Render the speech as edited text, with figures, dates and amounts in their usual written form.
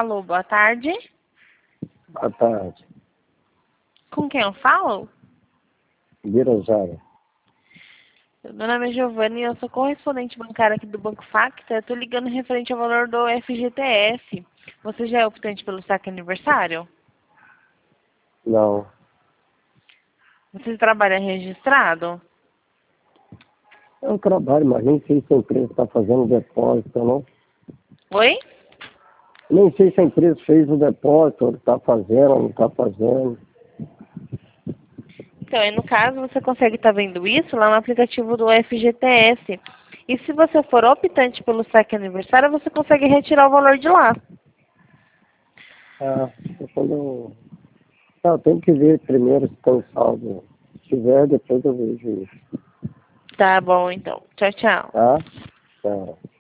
Alô, boa tarde. Boa tarde. Com quem eu falo? Birajara. Meu nome é Giovanni e eu sou correspondente bancária aqui do Banco Facta. Eu tô ligando referente ao valor do FGTS. Você já é optante pelo saque aniversário? Não. Você trabalha registrado? É um trabalho, mas nem sei se a empresa está fazendo depósito ou não. Oi? Nem sei se a empresa fez o depósito, ou está fazendo ou não está fazendo. Então, aí no caso, você consegue estar vendo isso lá no aplicativo do FGTS. E se você for optante pelo saque aniversário, você consegue retirar o valor de lá. Quando eu... eu tenho que ver primeiro se tem saldo. Se tiver, depois eu vejo isso. Tá bom, então. Tchau, tchau. Tá? Tá.